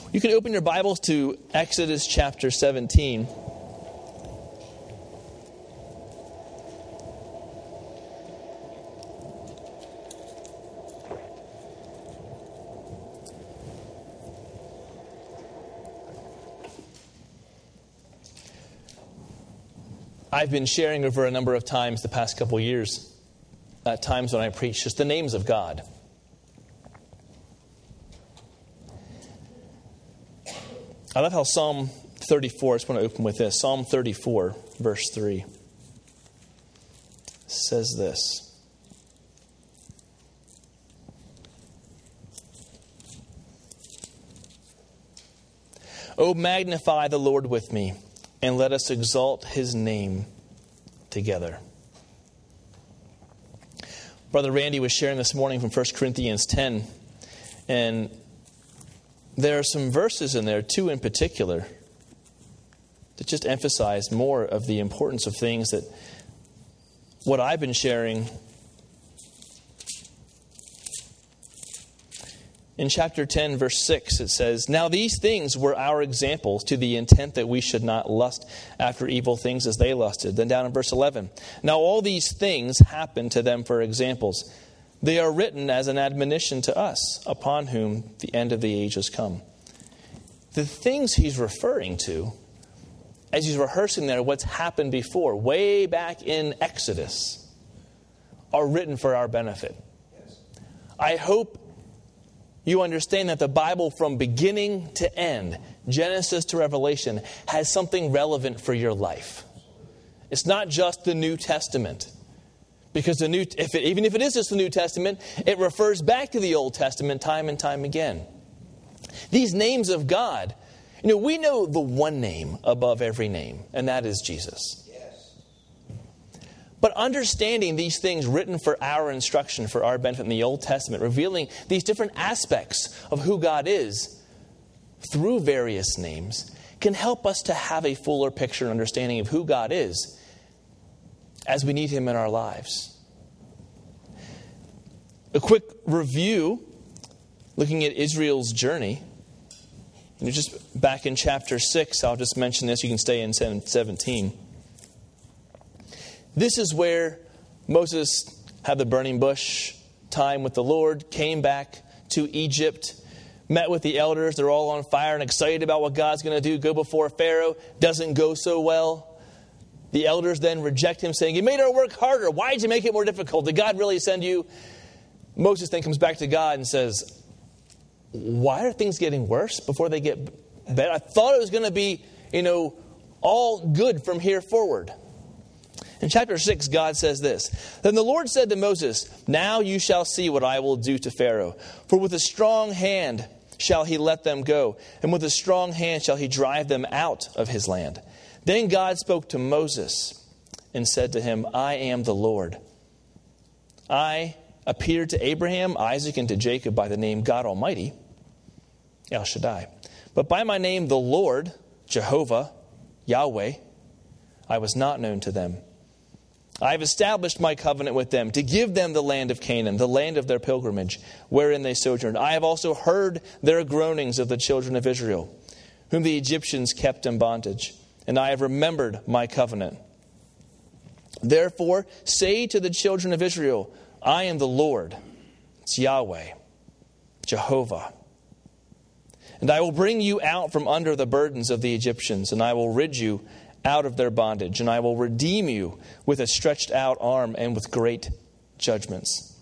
You can open your Bibles to Exodus chapter 17. I've been sharing over a number of times the past couple years, at times when I preach, just the names of God. I love how Psalm 34, I just want to open with this. Psalm 34, verse 3, says this. Oh, magnify the Lord with me, and let us exalt his name together. Brother Randy was sharing this morning from 1 Corinthians 10. And there are some verses in there, two in particular, that just emphasize more of the importance of things that what I've been sharing. In chapter 10, verse 6, it says, "Now these things were our examples to the intent that we should not lust after evil things as they lusted." Then down in verse 11, "Now all these things happened to them for examples. They are written as an admonition to us, upon whom the end of the age has come." The things he's referring to, as he's rehearsing there what's happened before, way back in Exodus, are written for our benefit. I hope you understand that the Bible from beginning to end, Genesis to Revelation, has something relevant for your life. It's not just the New Testament. Because even if it is just the New Testament, it refers back to the Old Testament time and time again. These names of God, we know the one name above every name, and that is Jesus. But understanding these things written for our instruction, for our benefit in the Old Testament, revealing these different aspects of who God is through various names, can help us to have a fuller picture and understanding of who God is as we need him in our lives. A quick review, looking at Israel's journey. Just back in chapter 6, I'll just mention this. You can stay in 17. This is where Moses had the burning bush time with the Lord, came back to Egypt, met with the elders. They're all on fire and excited about what God's going to do. Go before Pharaoh. Doesn't go so well. The elders then reject him, saying, "You made our work harder. Why did you make it more difficult? Did God really send you?" Moses then comes back to God and says, "Why are things getting worse before they get better? I thought it was going to be, all good from here forward." In chapter 6, God says this, "Then the Lord said to Moses, 'Now you shall see what I will do to Pharaoh. For with a strong hand shall he let them go, and with a strong hand shall he drive them out of his land.' Then God spoke to Moses and said to him, 'I am the Lord. I appeared to Abraham, Isaac, and to Jacob by the name God Almighty, El Shaddai. But by my name, the Lord, Jehovah, Yahweh, I was not known to them. I have established my covenant with them to give them the land of Canaan, the land of their pilgrimage, wherein they sojourned. I have also heard their groanings of the children of Israel, whom the Egyptians kept in bondage, and I have remembered my covenant. Therefore, say to the children of Israel, I am the Lord, it's Yahweh, Jehovah. And I will bring you out from under the burdens of the Egyptians, and I will rid you out of their bondage, and I will redeem you with a stretched out arm and with great judgments.'"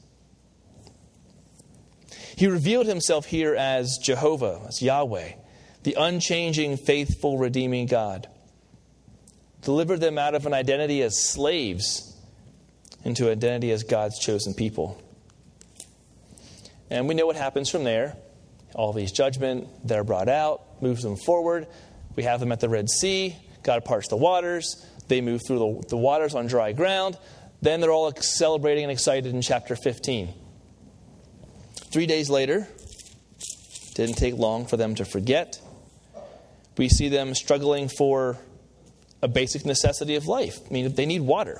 He revealed himself here as Jehovah, as Yahweh, the unchanging, faithful, redeeming God. Delivered them out of an identity as slaves into an identity as God's chosen people. And we know what happens from there. All these judgment, they're brought out, moves them forward. We have them at the Red Sea. God parts the waters. They move through the waters on dry ground. Then they're all celebrating and excited in chapter 15. 3 days later, didn't take long for them to forget. We see them struggling for a basic necessity of life. I mean, they need water.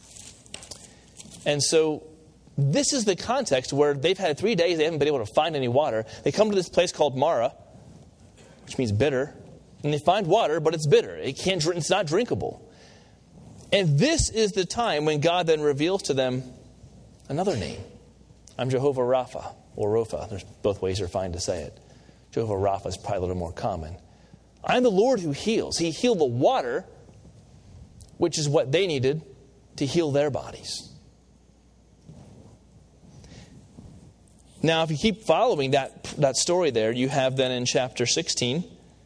And so this is the context where they've had 3 days, they haven't been able to find any water. They come to this place called Marah, which means bitter. And they find water, but it's bitter. It's not drinkable. And this is the time when God then reveals to them another name. I'm Jehovah Rapha, or Rapha. There's both ways are fine to say it. Jehovah Rapha is probably a little more common. I'm the Lord who heals. He healed the water, which is what they needed to heal their bodies. Now, if you keep following that story there, you have then in chapter 16,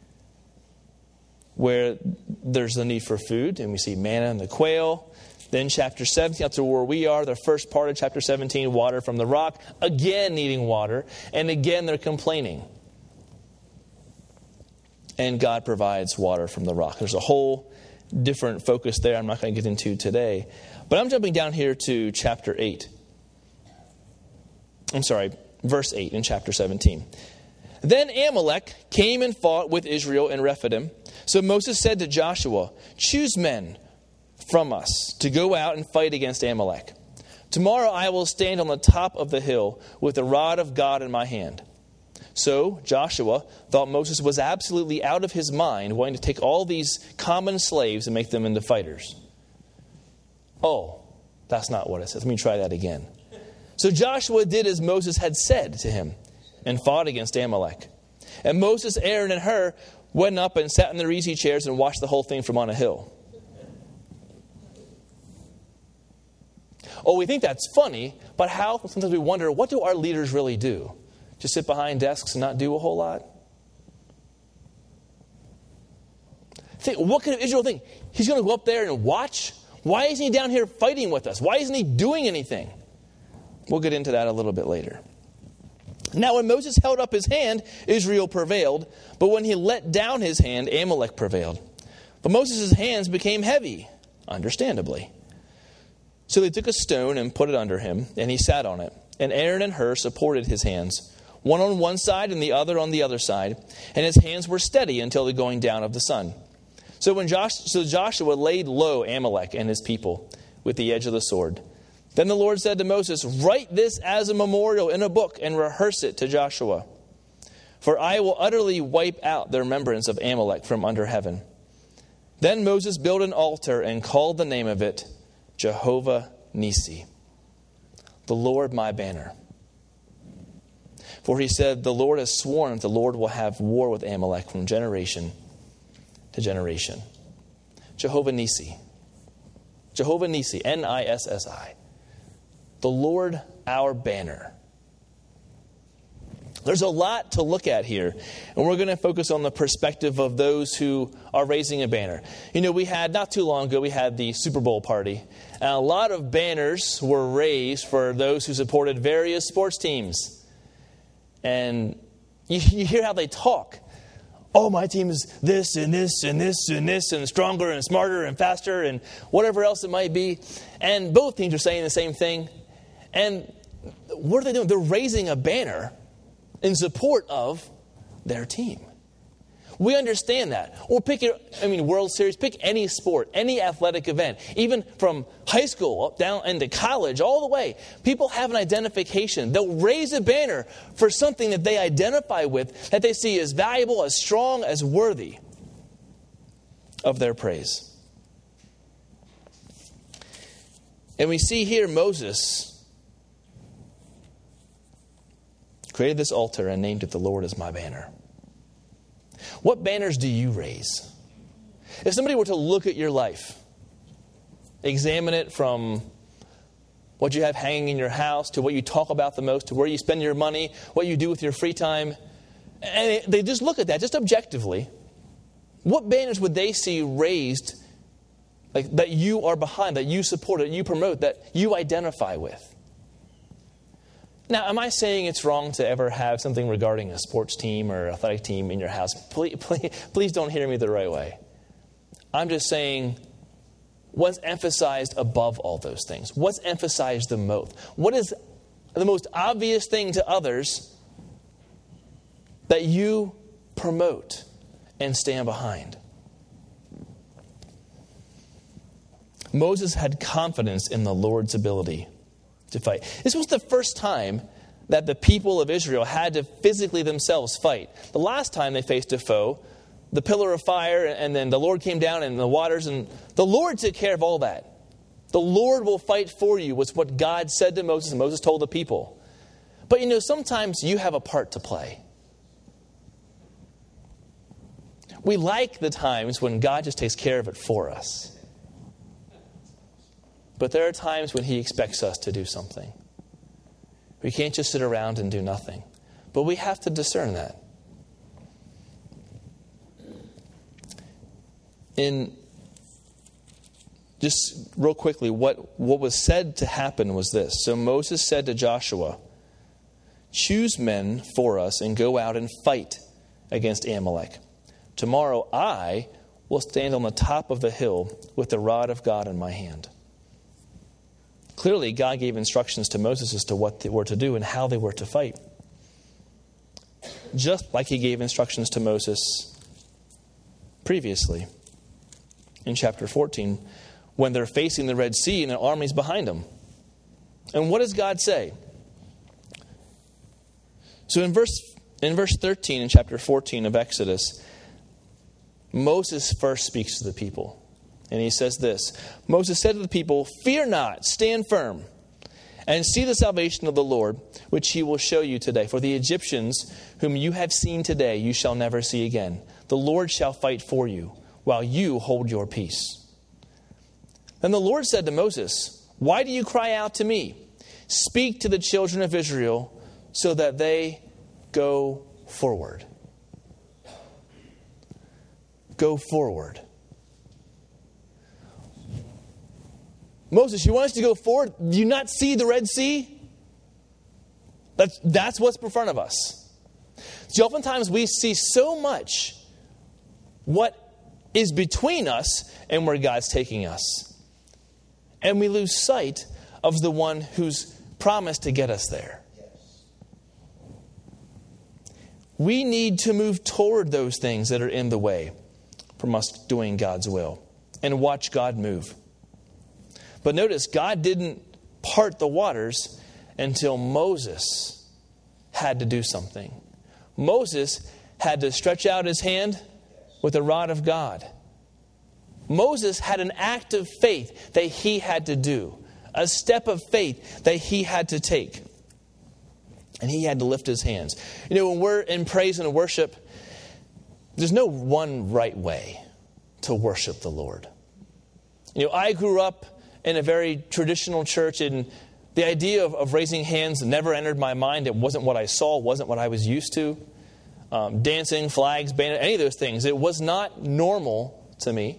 where there's the need for food, and we see manna and the quail. Then chapter 17, up to where we are, the first part of chapter 17, water from the rock, again needing water, and again they're complaining. And God provides water from the rock. There's a whole different focus there I'm not going to get into today. But I'm jumping down here to chapter 8. Verse 8 in chapter 17. Then Amalek came and fought with Israel in Rephidim. So Moses said to Joshua, choose men from us to go out and fight against Amalek. Tomorrow I will stand on the top of the hill with the rod of God in my hand. So Joshua thought Moses was absolutely out of his mind, wanting to take all these common slaves and make them into fighters. Oh, that's not what it says. Let me try that again. So Joshua did as Moses had said to him and fought against Amalek. And Moses, Aaron, and Hur went up and sat in their easy chairs and watched the whole thing from on a hill. Oh, we think that's funny, but how? Sometimes we wonder, what do our leaders really do? Just sit behind desks and not do a whole lot? Think, what could Israel think? He's going to go up there and watch? Why isn't he down here fighting with us? Why isn't he doing anything? We'll get into that a little bit later. Now, when Moses held up his hand, Israel prevailed. But when he let down his hand, Amalek prevailed. But Moses' hands became heavy, understandably. So they took a stone and put it under him, and he sat on it. And Aaron and Hur supported his hands, one on one side and the other on the other side. And his hands were steady until the going down of the sun. So Joshua laid low Amalek and his people with the edge of the sword. Then the Lord said to Moses, write this as a memorial in a book and rehearse it to Joshua. For I will utterly wipe out the remembrance of Amalek from under heaven. Then Moses built an altar and called the name of it Jehovah Nissi, the Lord my banner. For he said, the Lord has sworn that the Lord will have war with Amalek from generation to generation. Jehovah Nissi. Jehovah Nissi, Nissi. The Lord our banner. There's a lot to look at here, and we're going to focus on the perspective of those who are raising a banner. You know, not too long ago, we had the Super Bowl party, and a lot of banners were raised for those who supported various sports teams. And you hear how they talk. Oh, my team is this and this and this and this and stronger and smarter and faster and whatever else it might be. And both teams are saying the same thing. And what are they doing? They're raising a banner in support of their team. We understand that. Or World Series, pick any sport, any athletic event, even from high school up down into college, all the way. People have an identification. They'll raise a banner for something that they identify with, that they see as valuable, as strong, as worthy of their praise. And we see here Moses created this altar and named it the Lord is my banner. What banners do you raise? If somebody were to look at your life, examine it from what you have hanging in your house to what you talk about the most, to where you spend your money, what you do with your free time, and they just look at that just objectively, what banners would they see raised that you are behind, that you support, that you promote, that you identify with? Now, am I saying it's wrong to ever have something regarding a sports team or athletic team in your house? Please don't hear me the right way. I'm just saying what's emphasized above all those things. What's emphasized the most? What is the most obvious thing to others that you promote and stand behind? Moses had confidence in the Lord's ability to fight. This was the first time that the people of Israel had to physically themselves fight. The last time they faced a foe, the pillar of fire, and then the Lord came down in the waters, and the Lord took care of all that. The Lord will fight for you was what God said to Moses, and Moses told the people. But sometimes you have a part to play. We like the times when God just takes care of it for us. But there are times when he expects us to do something. We can't just sit around and do nothing. But we have to discern that. Just real quickly, what was said to happen was this. So Moses said to Joshua, "Choose men for us and go out and fight against Amalek. Tomorrow I will stand on the top of the hill with the rod of God in my hand." Clearly, God gave instructions to Moses as to what they were to do and how they were to fight. Just like he gave instructions to Moses previously in chapter 14, when they're facing the Red Sea and an army's behind them. And what does God say? So in verse 13 in chapter 14 of Exodus, Moses first speaks to the people. And he says this, Moses said to the people, "Fear not, stand firm, and see the salvation of the Lord, which he will show you today. For the Egyptians whom you have seen today, you shall never see again. The Lord shall fight for you, while you hold your peace." Then the Lord said to Moses, "Why do you cry out to me? Speak to the children of Israel so that they go forward." Go forward. Moses, you want us to go forward? Do you not see the Red Sea? That's what's in front of us. See, oftentimes we see so much what is between us and where God's taking us. And we lose sight of the one who's promised to get us there. We need to move toward those things that are in the way from us doing God's will and watch God move. But notice, God didn't part the waters until Moses had to do something. Moses had to stretch out his hand with the rod of God. Moses had an act of faith that he had to do, a step of faith that he had to take. And he had to lift his hands. When we're in praise and worship, there's no one right way to worship the Lord. I grew up in a very traditional church, and the idea of raising hands never entered my mind. It wasn't what I saw, wasn't what I was used to. Dancing, flags, banners, any of those things. It was not normal to me.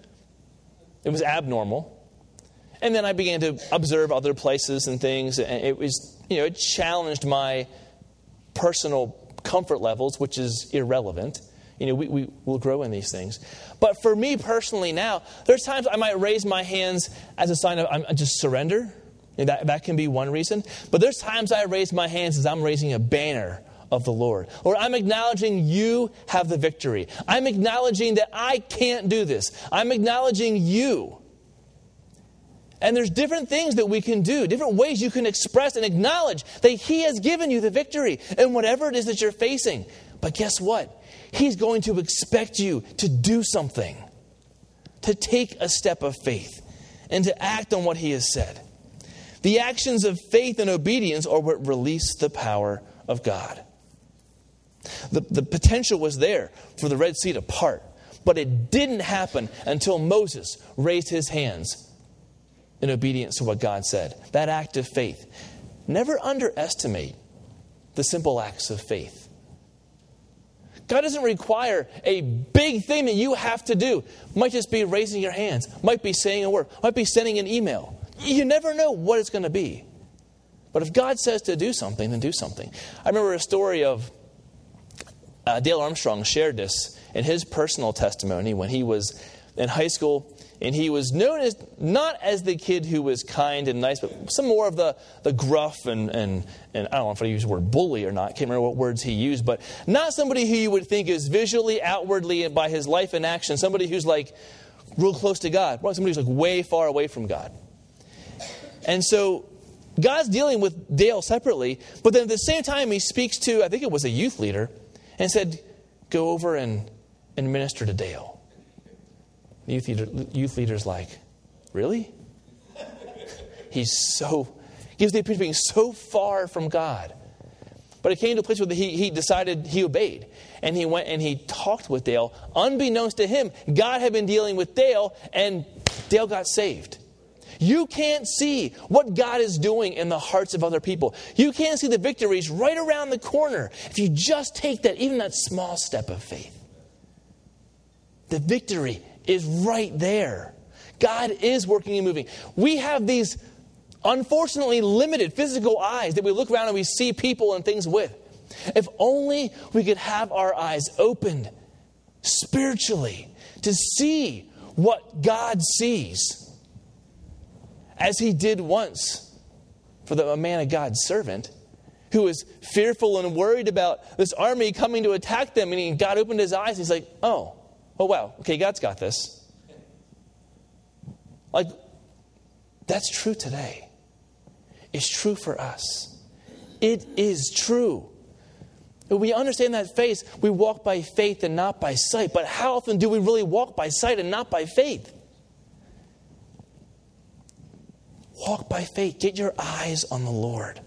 It was abnormal. And then I began to observe other places and things, and it was, it challenged my personal comfort levels, which is irrelevant. We will grow in these things. But for me personally now, there's times I might raise my hands as a sign of I just surrender. That can be one reason. But there's times I raise my hands as I'm raising a banner of the Lord. Or I'm acknowledging you have the victory. I'm acknowledging that I can't do this. I'm acknowledging you. And there's different things that we can do, different ways you can express and acknowledge that he has given you the victory in whatever it is that you're facing. But guess what? He's going to expect you to do something, to take a step of faith, and to act on what he has said. The actions of faith and obedience are what release the power of God. The potential was there for the Red Sea to part, but it didn't happen until Moses raised his hands in obedience to what God said. That act of faith. Never underestimate the simple acts of faith. God doesn't require a big thing that you have to do. Might just be raising your hands. Might be saying a word. Might be sending an email. You never know what it's going to be. But if God says to do something, then do something. I remember a story of Dale Armstrong shared this in his personal testimony when he was in high school. And he was known as, not as the kid who was kind and nice, but some more of the gruff and I don't know if I use the word bully or not. I can't remember what words he used, but not somebody who you would think is visually, outwardly, and by his life and action, somebody who's like real close to God. Somebody who's like way far away from God. And so God's dealing with Dale separately, but then at the same time he speaks to, I think it was a youth leader, and said, go over and minister to Dale. The youth leader's like, really? Gives the appearance of being so far from God. But it came to a place where he decided he obeyed. And he went and he talked with Dale. Unbeknownst to him, God had been dealing with Dale, and Dale got saved. You can't see what God is doing in the hearts of other people. You can't see the victories right around the corner if you just take even that small step of faith. The victory is right there. God is working and moving. We have these unfortunately limited physical eyes that we look around and we see people and things with. If only we could have our eyes opened spiritually to see what God sees, as he did once for a man of God's servant who was fearful and worried about this army coming to attack them. And God opened his eyes. And he's like, oh wow, okay, God's got this. Like, that's true today. It's true for us. It is true. When we understand that faith, we walk by faith and not by sight. But how often do we really walk by sight and not by faith? Walk by faith. Get your eyes on the Lord.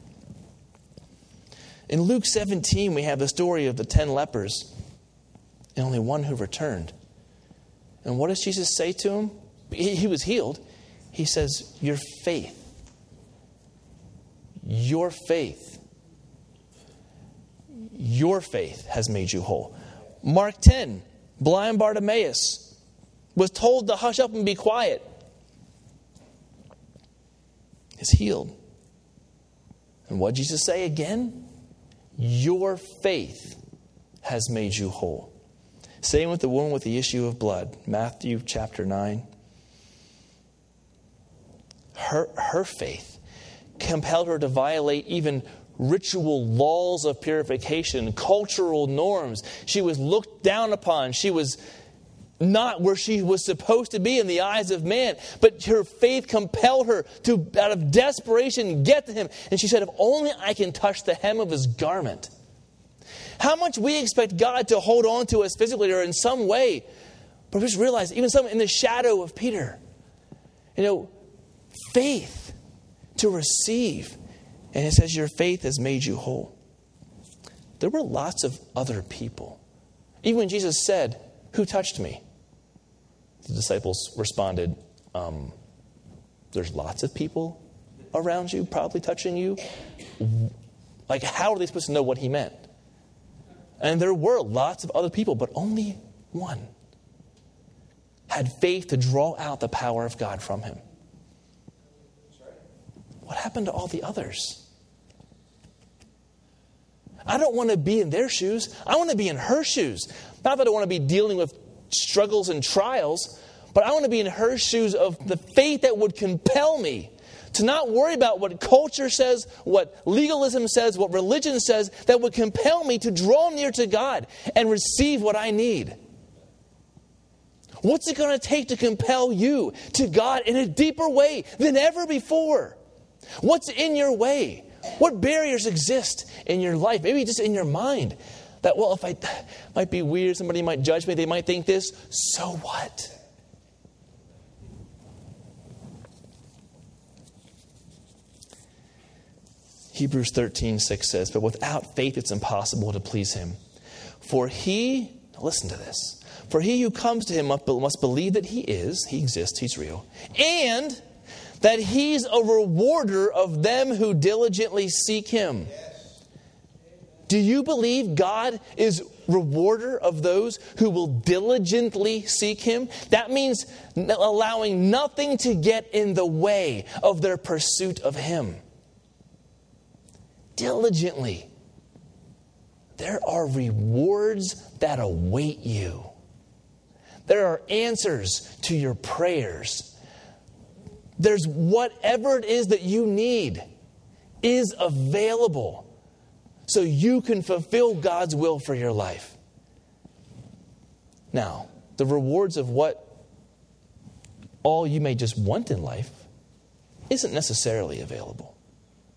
In Luke 17, we have the story of the 10 lepers and only one who returned. And what does Jesus say to him? He was healed. He says, your faith has made you whole. Mark 10, blind Bartimaeus was told to hush up and be quiet. Is healed. And what did Jesus say again? Your faith has made you whole. Same with the woman with the issue of blood. Matthew chapter 9. Her faith compelled her to violate even ritual laws of purification, cultural norms. She was looked down upon. She was not where she was supposed to be in the eyes of man. But her faith compelled her to, out of desperation, get to him. And she said, if only I can touch the hem of his garment. How much we expect God to hold on to us physically or in some way. But just realize, even some in the shadow of Peter. Faith to receive. And it says your faith has made you whole. There were lots of other people. Even when Jesus said, who touched me? The disciples responded, there's lots of people around you probably touching you. Like, how are they supposed to know what he meant? And there were lots of other people, but only one had faith to draw out the power of God from him. What happened to all the others? I don't want to be in their shoes. I want to be in her shoes. Not that I want to be dealing with struggles and trials, but I want to be in her shoes of the faith that would compel me to not worry about what culture says, what legalism says, what religion says, that would compel me to draw near to God and receive what I need. What's it going to take to compel you to God in a deeper way than ever before? What's in your way? What barriers exist in your life? Maybe just in your mind. That, well, if I might be weird, somebody might judge me, they might think this. So what? Hebrews 13:6 says, but without faith it's impossible to please him. Listen to this. For he who comes to him must believe that he exists, he's real, and that he's a rewarder of them who diligently seek him. Do you believe God is rewarder of those who will diligently seek him? That means allowing nothing to get in the way of their pursuit of him. Diligently. There are rewards that await you. There are answers to your prayers. There's whatever it is that you need is available so you can fulfill God's will for your life. Now, the rewards of what all you may just want in life isn't necessarily available.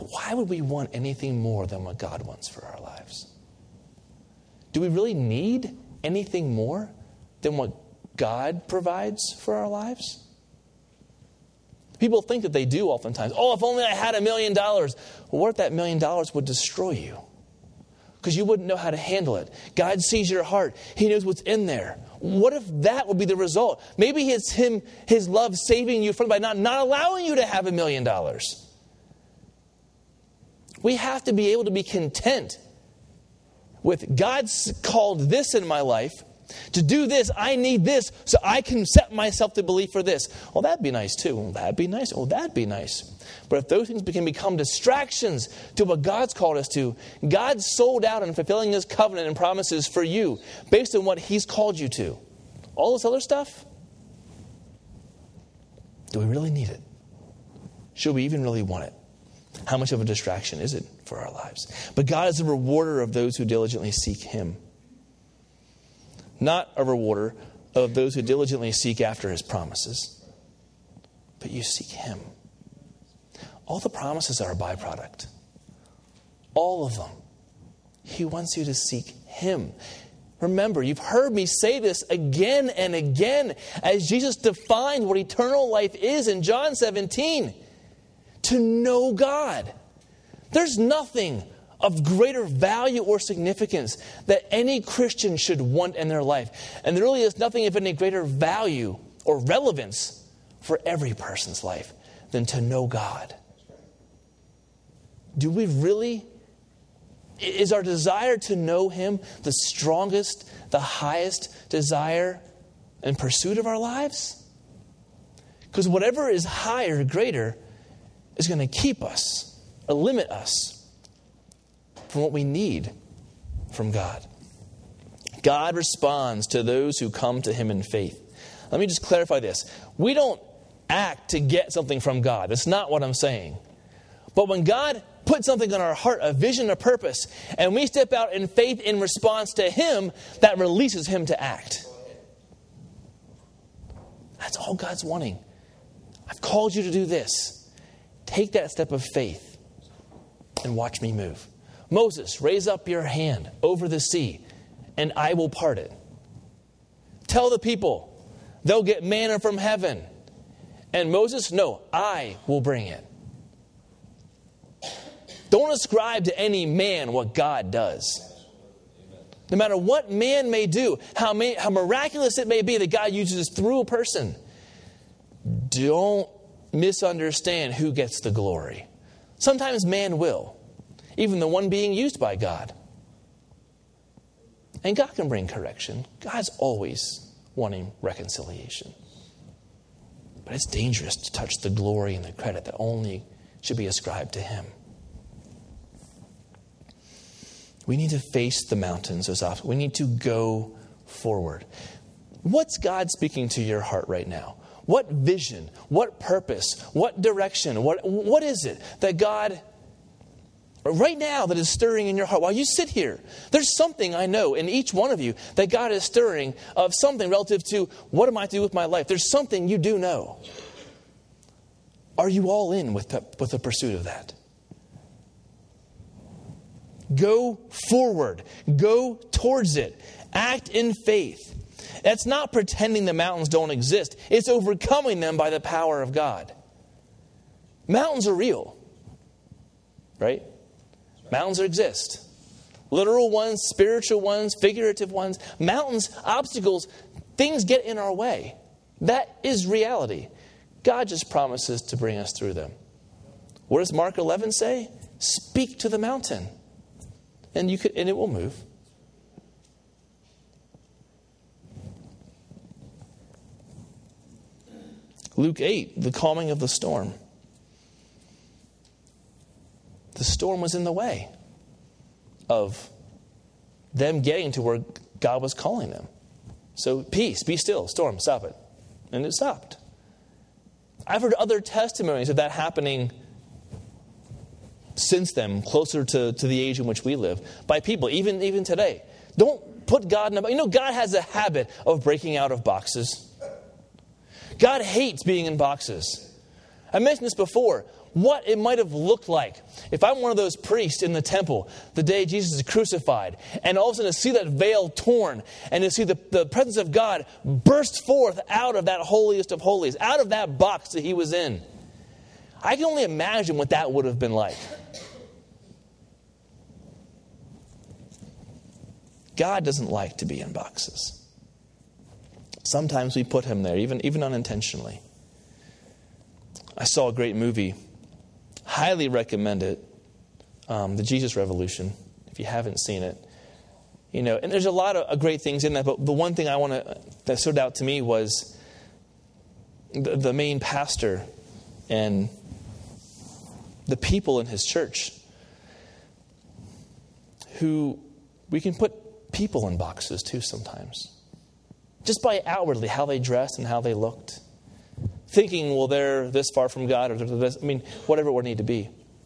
why would we want anything more than what God wants for our lives? Do we really need anything more than what God provides for our lives? People think that they do oftentimes. Oh, if only I had $1 million. Well, what if that $1 million would destroy you? Because you wouldn't know how to handle it. God sees your heart. He knows what's in there. What if that would be the result? Maybe it's His love saving you from by not allowing you to have $1 million. We have to be able to be content with God's called this in my life. To do this, I need this, so I can set myself to believe for this. Well, that'd be nice too. Well, that'd be nice. Oh, that'd be nice. But if those things can become distractions to what God's called us to, God's sold out in fulfilling His covenant and promises for you based on what He's called you to. All this other stuff, do we really need it? Should we even really want it? How much of a distraction is it for our lives? But God is a rewarder of those who diligently seek Him. Not a rewarder of those who diligently seek after His promises, but you seek Him. All the promises are a byproduct. All of them. He wants you to seek Him. Remember, you've heard me say this again and again as Jesus defined what eternal life is in John 17. To know God. There's nothing of greater value or significance that any Christian should want in their life. And there really is nothing of any greater value or relevance for every person's life than to know God. Do we really? Is our desire to know Him the strongest, the highest desire and pursuit of our lives? Because whatever is higher, greater, is going to keep us or limit us from what we need from God. God responds to those who come to Him in faith. Let me just clarify this. We don't act to get something from God. That's not what I'm saying. But when God puts something on our heart, a vision, a purpose, and we step out in faith in response to Him, that releases Him to act. That's all God's wanting. I've called you to do this. Take that step of faith and watch me move. Moses, raise up your hand over the sea, and I will part it. Tell the people, they'll get manna from heaven. And Moses, no, I will bring it. Don't ascribe to any man what God does. No matter what man may do, how miraculous it may be that God uses through a person, don't misunderstand who gets the glory. Sometimes man will. Even the one being used by God. And God can bring correction. God's always wanting reconciliation. But it's dangerous to touch the glory and the credit that only should be ascribed to Him. We need to face the mountains, those obstacles. We need to go forward. What's God speaking to your heart right now? What vision, what purpose, what direction, what is it that God right now that is stirring in your heart? While you sit here, there's something I know in each one of you that God is stirring of something relative to what am I to do with my life? There's something you do know. Are you all in with the pursuit of that? Go forward. Go towards it. Act in faith. That's not pretending the mountains don't exist. It's overcoming them by the power of God. Mountains are real. Right? Mountains exist. Literal ones, spiritual ones, figurative ones. Mountains, obstacles, things get in our way. That is reality. God just promises to bring us through them. What does Mark 11 say? Speak to the mountain. And it will move. Luke 8, the calming of the storm. The storm was in the way of them getting to where God was calling them. So peace, be still, storm, stop it. And it stopped. I've heard other testimonies of that happening since then, closer to the age in which we live, by people, even today. Don't put God in a box. You know, God has a habit of breaking out of boxes. God hates being in boxes. I mentioned this before. what it might have looked like if I'm one of those priests in the temple the day Jesus is crucified, and all of a sudden to see that veil torn and to see the presence of God burst forth out of that holiest of holies, out of that box that he was in. I can only imagine what that would have been like. God doesn't like to be in boxes. Sometimes we put him there, even unintentionally. I saw a great movie. Highly recommend it. The Jesus Revolution, if you haven't seen it. And there's a lot of great things in that, but the one thing that stood out to me was the main pastor and the people in his church, who we can put people in boxes too sometimes. Just by outwardly how they dressed and how they looked. Thinking, well, they're this far from God, or they're this, whatever it would need to be.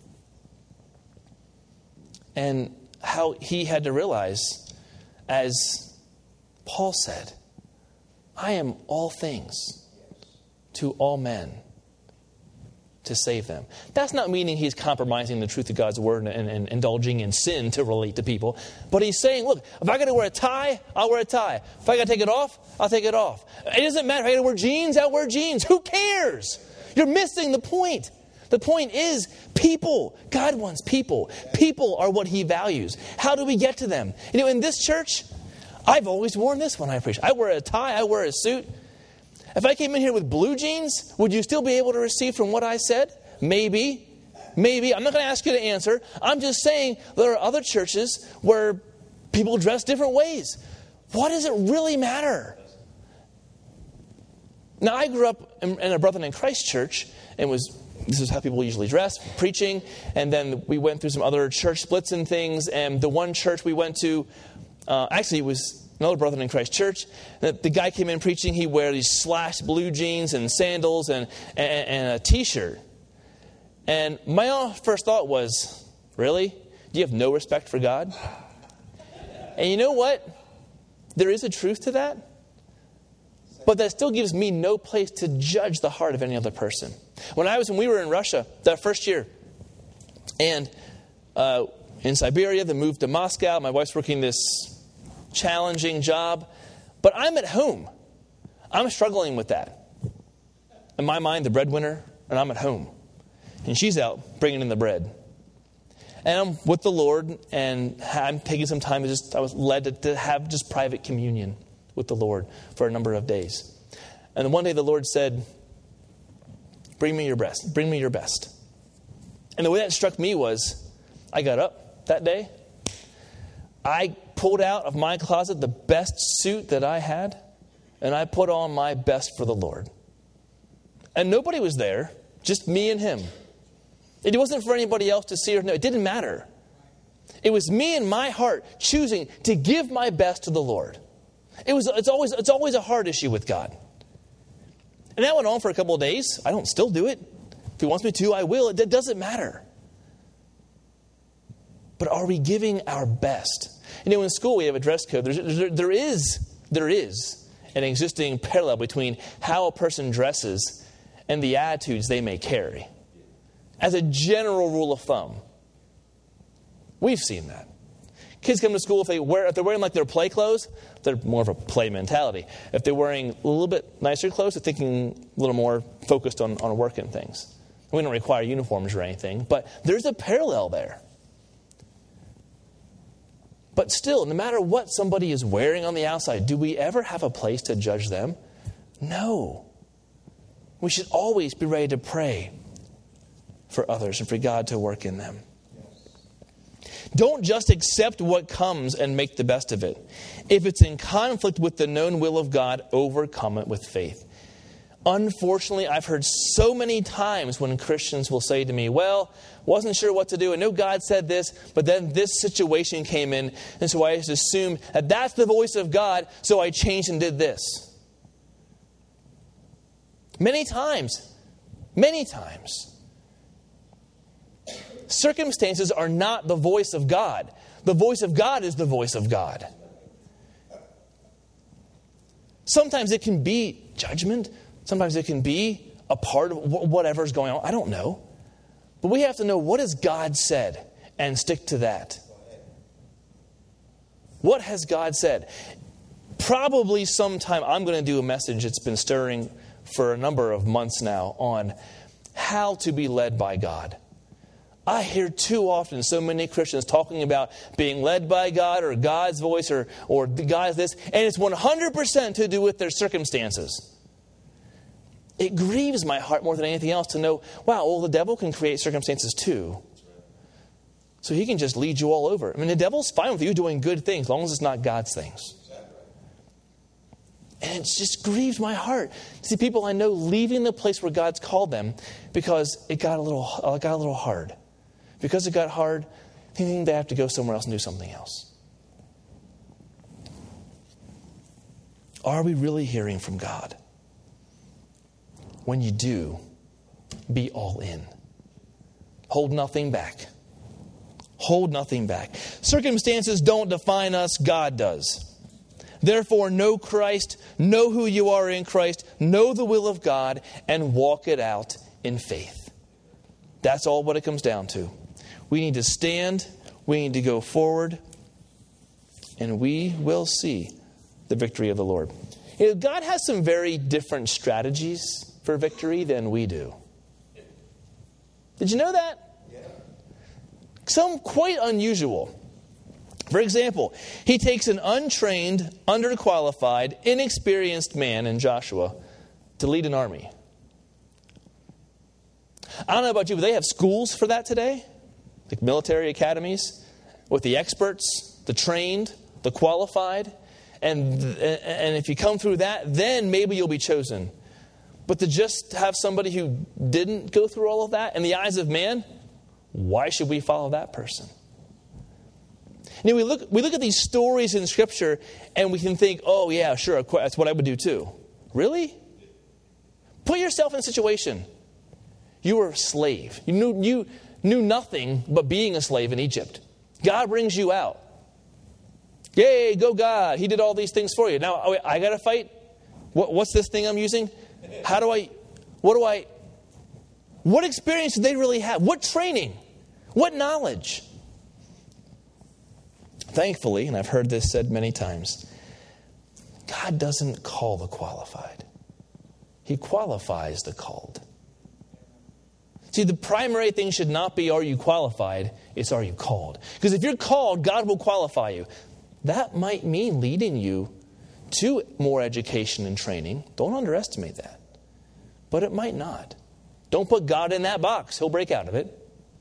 And how he had to realize, as Paul said, I am all things to all men to save them. That's not meaning he's compromising the truth of God's word and indulging in sin to relate to people. But he's saying, look, if I got to wear a tie, I'll wear a tie. If I got to take it off, I'll take it off. It doesn't matter if I got to wear jeans, I'll wear jeans. Who cares? You're missing the point. The point is people. God wants people. People are what he values. How do we get to them? In this church, I've always worn this when I preach. I wear a tie, I wear a suit. If I came in here with blue jeans, would you still be able to receive from what I said? Maybe. I'm not going to ask you to answer. I'm just saying there are other churches where people dress different ways. What does it really matter? Now, I grew up in a Brethren in Christ church, and this is how people usually dress, preaching, and then we went through some other church splits and things, and the one church we went to, actually it was another Brethren in Christ church. The guy came in preaching. He wore these slashed blue jeans and sandals and a T-shirt. And my first thought was, really? Do you have no respect for God? And you know what? There is a truth to that. But that still gives me no place to judge the heart of any other person. When we were in Russia that first year, and in Siberia, then moved to Moscow. My wife's working this challenging job, but I'm at home. I'm struggling with that. In my mind, the breadwinner, and I'm at home. And she's out bringing in the bread. And I'm with the Lord, and I'm taking some time I was led to have just private communion with the Lord for a number of days. And then one day the Lord said, bring me your best. Bring me your best. And the way that struck me was, I got up that day. I pulled out of my closet the best suit that I had, and I put on my best for the Lord. And nobody was there, just me and him. It wasn't for anybody else to see or know. It didn't matter. It was me and my heart choosing to give my best to the Lord. It's always a hard issue with God. And that went on for a couple of days. I don't still do it. If he wants me to, I will. It doesn't matter. But are we giving our best? In school we have a dress code. There is an existing parallel between how a person dresses and the attitudes they may carry. As a general rule of thumb. We've seen that. Kids come to school, if they're wearing like their play clothes, they're more of a play mentality. If they're wearing a little bit nicer clothes, they're thinking a little more focused on work and things. We don't require uniforms or anything, but there's a parallel there. But still, no matter what somebody is wearing on the outside, do we ever have a place to judge them? No. We should always be ready to pray for others and for God to work in them. Don't just accept what comes and make the best of it. If it's in conflict with the known will of God, overcome it with faith. Unfortunately, I've heard so many times when Christians will say to me, well, wasn't sure what to do. I know God said this, but then this situation came in, and so I just assumed that that's the voice of God, so I changed and did this. Many times, circumstances are not the voice of God. The voice of God is the voice of God. Sometimes it can be judgment. Sometimes it can be a part of whatever's going on. I don't know. But we have to know, what has God said, and stick to that. What has God said? Probably sometime I'm going to do a message that's been stirring for a number of months now on how to be led by God. I hear too often so many Christians talking about being led by God or God's voice or God's this, and it's 100% to do with their circumstances. It grieves my heart more than anything else to know, wow, well, the devil can create circumstances too. So he can just lead you all over. I mean, the devil's fine with you doing good things as long as it's not God's things. And it just grieves my heart to see people I know leaving the place where God's called them because it got a little hard. Because it got hard, thinking they have to go somewhere else and do something else. Are we really hearing from God? When you do, be all in. Hold nothing back. Hold nothing back. Circumstances don't define us, God does. Therefore, know Christ, know who you are in Christ, know the will of God, and walk it out in faith. That's all what it comes down to. We need to stand, we need to go forward, and we will see the victory of the Lord. You know, God has some very different strategies for victory than we do. Did you know that? Yeah. Some quite unusual. For example, he takes an untrained, underqualified, inexperienced man in Joshua to lead an army. I don't know about you, but they have schools for that today. Like military academies with the experts, the trained, the qualified. And if you come through that, then maybe you'll be chosen. But to just have somebody who didn't go through all of that in the eyes of man, why should we follow that person? You know, we look at these stories in Scripture and we can think, oh yeah, sure, that's what I would do too. Really? Put yourself in a situation. You were a slave. You knew nothing but being a slave in Egypt. God brings you out. Yay, go God. He did all these things for you. Now, I got to fight? What's this thing I'm using? What experience did they really have? What training? What knowledge? Thankfully, and I've heard this said many times, God doesn't call the qualified. He qualifies the called. See, the primary thing should not be, are you qualified? It's, are you called? Because if you're called, God will qualify you. That might mean leading you to more education and training. Don't underestimate that. But it might not. Don't put God in that box. He'll break out of it.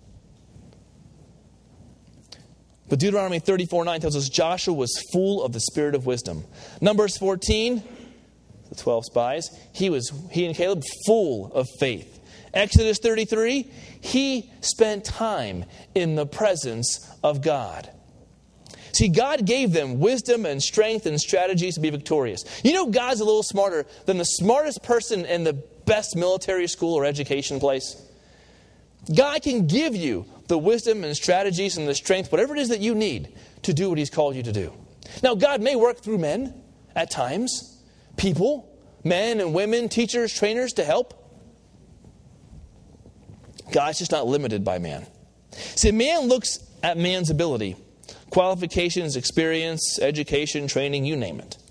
But Deuteronomy 34:9 tells us Joshua was full of the spirit of wisdom. Numbers 14, the 12 spies, he and Caleb full of faith. Exodus 33, he spent time in the presence of God. See, God gave them wisdom and strength and strategies to be victorious. You know, God's a little smarter than the smartest person in the best military school or education place. God can give you the wisdom and strategies and the strength, whatever it is that you need to do what He's called you to do. Now, God may work through men at times, people, men and women, teachers, trainers to help. God's just not limited by man. See, man looks at man's ability, qualifications, experience, education, training, you name it.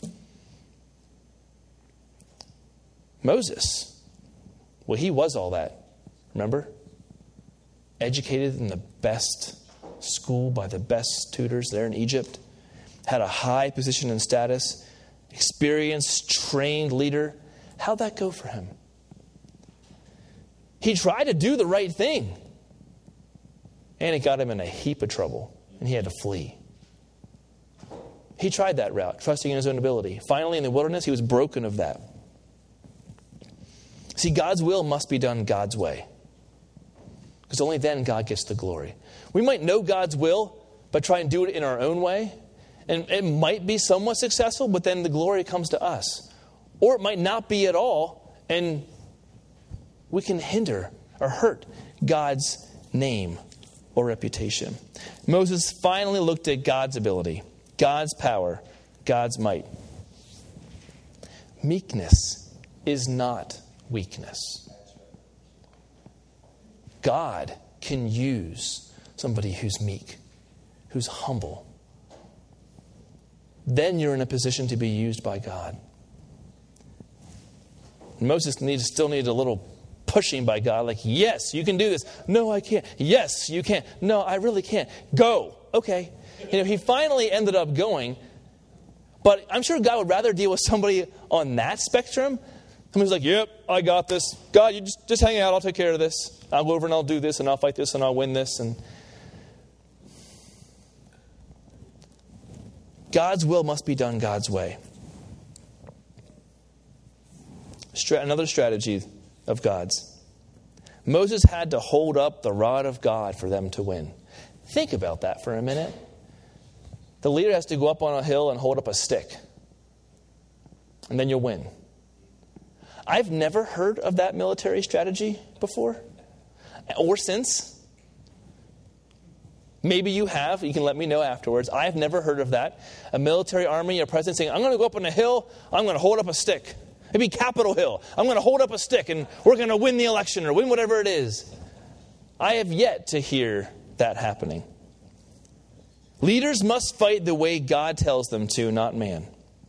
Moses, well, he was all that. Remember? Educated in the best school by the best tutors there in Egypt. Had a high position and status. Experienced, trained leader. How'd that go for him? He tried to do the right thing. And it got him in a heap of trouble. And he had to flee. He tried that route, trusting in his own ability. Finally, in the wilderness, he was broken of that. See, God's will must be done God's way. Because only then God gets the glory. We might know God's will, but try and do it in our own way. And it might be somewhat successful, but then the glory comes to us. Or it might not be at all, and we can hinder or hurt God's name or reputation. Moses finally looked at God's ability, God's power, God's might. Meekness is not weakness. God can use somebody who's meek, who's humble, then you're in a position to be used by God. Moses still needed a little pushing by God, like, yes, you can do this. No, I can't. Yes, you can. No, I really can't. Go. Okay. He finally ended up going, but I'm sure God would rather deal with somebody on that spectrum. Somebody's like, yep, I got this. God, you just hang out. I'll take care of this. I'll go over and I'll do this and I'll fight this and I'll win this. And God's will must be done God's way. Another strategy of God's. Moses had to hold up the rod of God for them to win. Think about that for a minute. The leader has to go up on a hill and hold up a stick. And then you'll win. I've never heard of that military strategy before or since. Maybe you have. You can let me know afterwards. I've never heard of that. A military army, a president saying, I'm going to go up on a hill. I'm going to hold up a stick. Maybe Capitol Hill. I'm going to hold up a stick and we're going to win the election or win whatever it is. I have yet to hear that happening. Leaders must fight the way God tells them to, not man.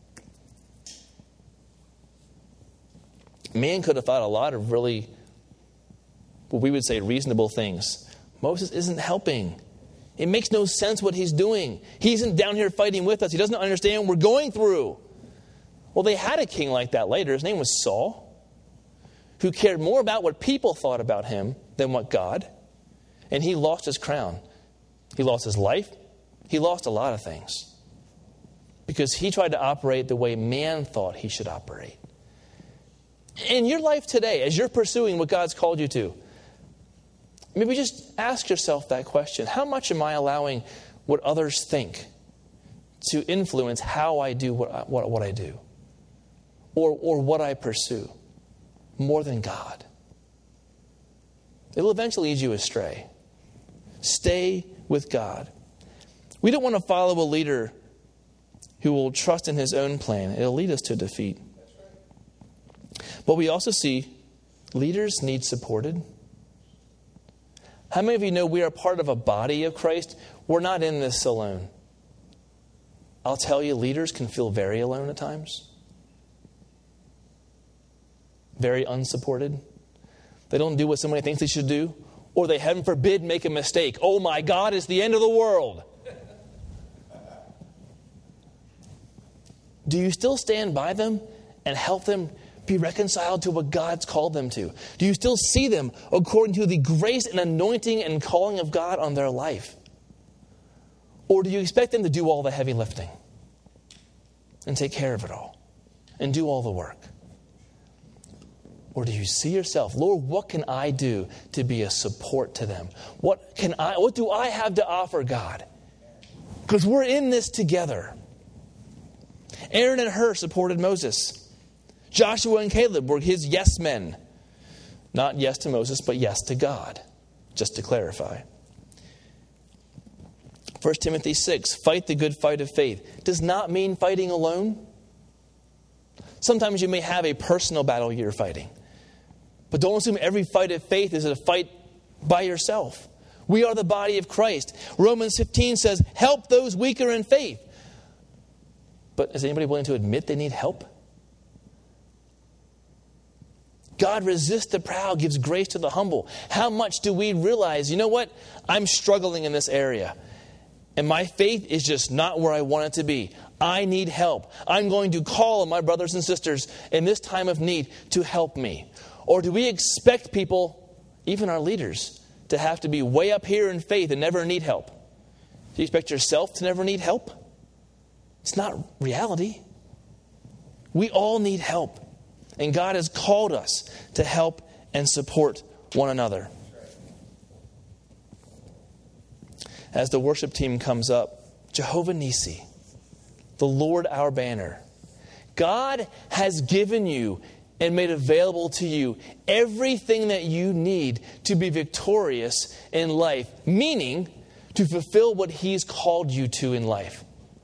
Man could have thought a lot of really, what we would say, reasonable things. Moses isn't helping. It makes no sense what he's doing. He isn't down here fighting with us. He doesn't understand what we're going through. Well, they had a king like that later. His name was Saul, who cared more about what people thought about him than what God. And he lost his crown. He lost his life. He lost a lot of things because he tried to operate the way man thought he should operate. In your life today, as you're pursuing what God's called you to, maybe just ask yourself that question. How much am I allowing what others think to influence how I do what I do? Or what I pursue more than God? It'll eventually lead you astray. Stay with God. We don't want to follow a leader who will trust in his own plan. It'll lead us to defeat. But we also see leaders need supported. How many of you know we are part of a body of Christ? We're not in this alone. I'll tell you, leaders can feel very alone at times. Very unsupported. They don't do what somebody thinks they should do. Or they, heaven forbid, make a mistake. Oh my God, it's the end of the world. Do you still stand by them and help them be reconciled to what God's called them to? Do you still see them according to the grace and anointing and calling of God on their life? Or do you expect them to do all the heavy lifting and take care of it all and do all the work? Or do you see yourself, Lord, what can I do to be a support to them? What do I have to offer, God? Because we're in this together. Aaron and Hur supported Moses. Joshua and Caleb were his yes men. Not yes to Moses, but yes to God. Just to clarify. 1 Timothy 6, fight the good fight of faith. Does not mean fighting alone. Sometimes you may have a personal battle you're fighting. But don't assume every fight of faith is a fight by yourself. We are the body of Christ. Romans 15 says, help those weaker in faith. But is anybody willing to admit they need help? God resists the proud, gives grace to the humble. How much do we realize, you know what? I'm struggling in this area. And my faith is just not where I want it to be. I need help. I'm going to call on my brothers and sisters in this time of need to help me. Or do we expect people, even our leaders, to have to be way up here in faith and never need help? Do you expect yourself to never need help? It's not reality. We all need help. And God has called us to help and support one another. As the worship team comes up, Jehovah Nissi, the Lord our banner. God has given you and made available to you everything that you need to be victorious in life, meaning to fulfill what He's called you to in life.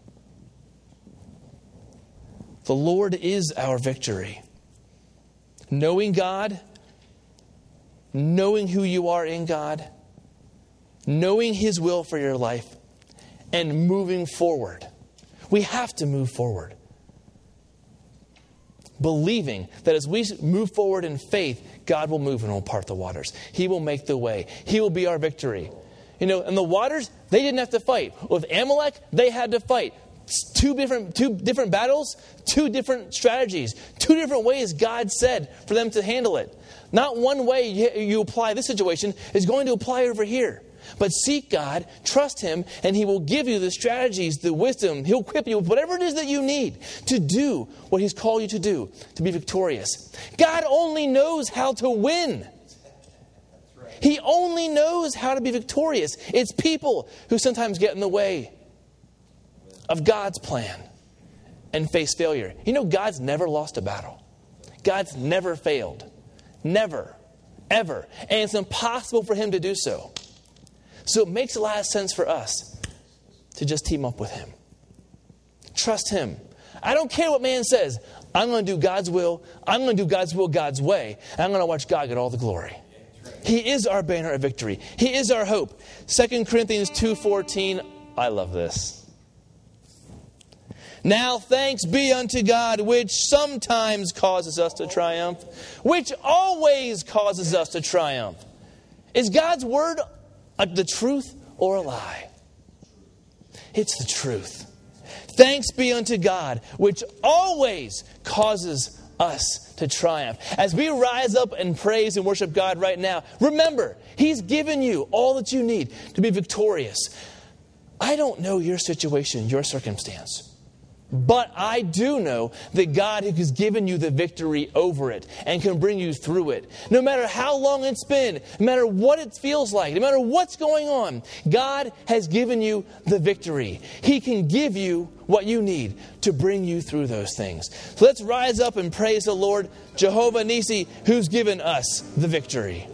The Lord is our victory. Knowing God knowing who you are in God, knowing His will for your life, and moving forward. We have to move forward. Believing that as we move forward in faith, God will move and will part the waters. He will make the way. He will be our victory. You know, and the waters, they didn't have to fight. With Amalek, they had to fight. Two different battles, two different strategies, two different ways God said for them to handle it. Not one way you apply this situation is going to apply over here. But seek God, trust Him, and He will give you the strategies, the wisdom. He'll equip you with whatever it is that you need to do what He's called you to do, to be victorious. God only knows how to win. He only knows how to be victorious. It's people who sometimes get in the way of God's plan and face failure. You know, God's never lost a battle. God's never failed. Never. Ever. And it's impossible for Him to do so. So it makes a lot of sense for us to just team up with Him. Trust Him. I don't care what man says. I'm going to do God's will. I'm going to do God's will God's way. And I'm going to watch God get all the glory. He is our banner of victory. He is our hope. 2 Corinthians 2:14. I love this. Now thanks be unto God, which sometimes causes us to triumph, which always causes us to triumph. Is God's word the truth or a lie? It's the truth. Thanks be unto God, which always causes us to triumph. As we rise up and praise and worship God right now, remember, He's given you all that you need to be victorious. I don't know your situation, your circumstance. But I do know that God has given you the victory over it and can bring you through it. No matter how long it's been, no matter what it feels like, no matter what's going on, God has given you the victory. He can give you what you need to bring you through those things. So let's rise up and praise the Lord, Jehovah Nissi, who's given us the victory.